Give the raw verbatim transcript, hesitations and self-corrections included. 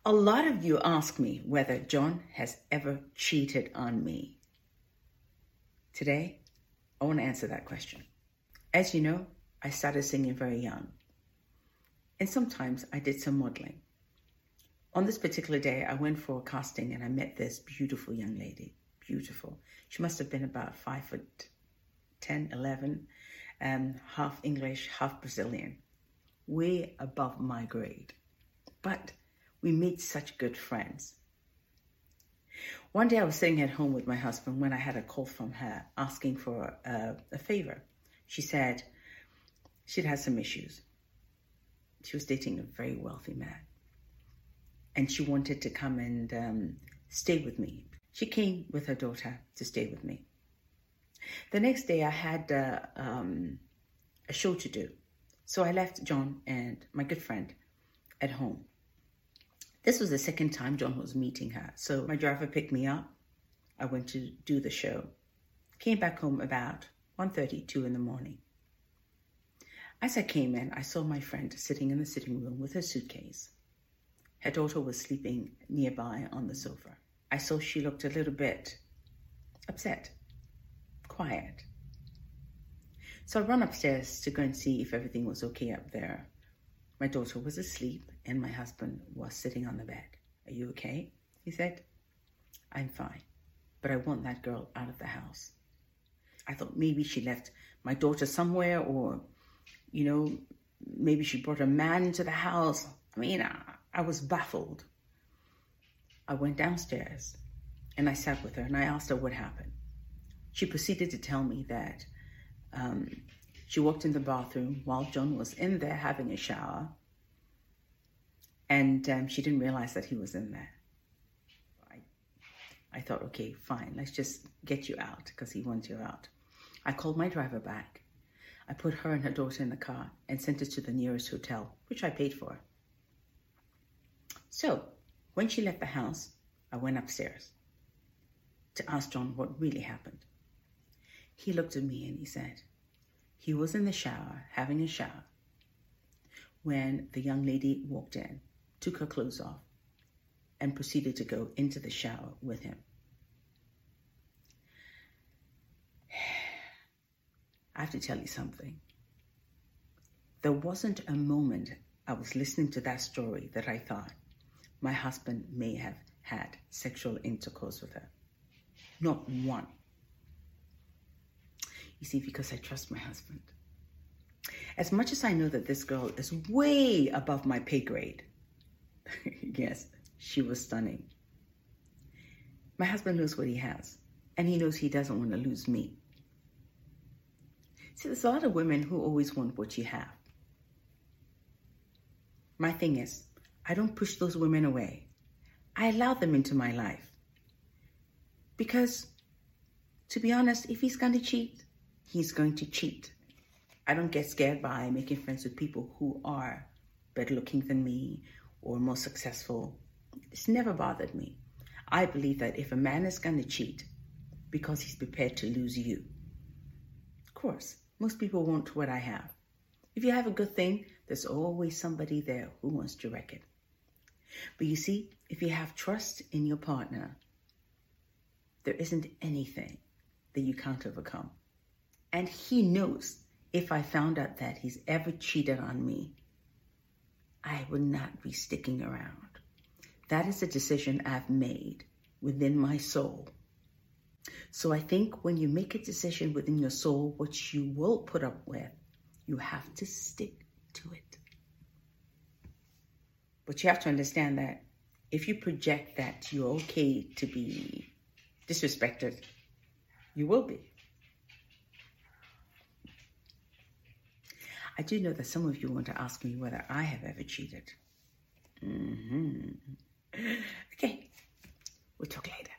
A lot of you ask me whether John has ever cheated on me. Today, I want to answer that question. As you know, I started singing very young, and sometimes I did some modeling. On this particular day, I went for a casting and I met this beautiful young lady. Beautiful. She must have been about five foot ten, eleven, um, half English, half Brazilian, way above my grade. But we made such good friends. One day I was sitting at home with my husband when I had a call from her asking for a, a favor. She said she'd had some issues. She was dating a very wealthy man, and she wanted to come and um, stay with me. She came with her daughter to stay with me. The next day I had uh, um, a show to do. So I left John and my good friend at home. This was the second time John was meeting her. So my driver picked me up. I went to do the show. Came back home about one thirty, two in the morning. As I came in, I saw my friend sitting in the sitting room with her suitcase. Her daughter was sleeping nearby on the sofa. I saw she looked a little bit upset, quiet. So I ran upstairs to go and see if everything was okay up there. My daughter was asleep and my husband was sitting on the bed. "Are you okay?" he said. "I'm fine, but I want that girl out of the house." I thought maybe she left my daughter somewhere, or, you know, maybe she brought a man into the house. I mean, I, I was baffled. I went downstairs and I sat with her and I asked her what happened. She proceeded to tell me that um, she walked in the bathroom while John was in there having a shower, and um, she didn't realize that he was in there. I, I thought, okay, fine, let's just get you out because he wants you out. I called my driver back. I put her and her daughter in the car and sent her to the nearest hotel, which I paid for. So when she left the house, I went upstairs to ask John what really happened. He looked at me and he said, he was in the shower, having a shower, when the young lady walked in, took her clothes off, and proceeded to go into the shower with him. I have to tell you something. There wasn't a moment I was listening to that story that I thought my husband may have had sexual intercourse with her. Not one. You see, because I trust my husband. As much as I know that this girl is way above my pay grade, yes, she was stunning. My husband knows what he has, and he knows he doesn't want to lose me. See, there's a lot of women who always want what you have. My thing is, I don't push those women away. I allow them into my life. Because, to be honest, if he's going to cheat, he's going to cheat. I don't get scared by making friends with people who are better looking than me or more successful. It's never bothered me. I believe that if a man is going to cheat because he's prepared to lose you, of course, most people want what I have. If you have a good thing, there's always somebody there who wants to wreck it. But you see, if you have trust in your partner, there isn't anything that you can't overcome. And he knows if I found out that he's ever cheated on me, I would not be sticking around. That is a decision I've made within my soul. So I think when you make a decision within your soul, what you will put up with, you have to stick to it. But you have to understand that if you project that you're okay to be disrespected, you will be. I do know that some of you want to ask me whether I have ever cheated. Mm-hmm. Okay, we'll talk later.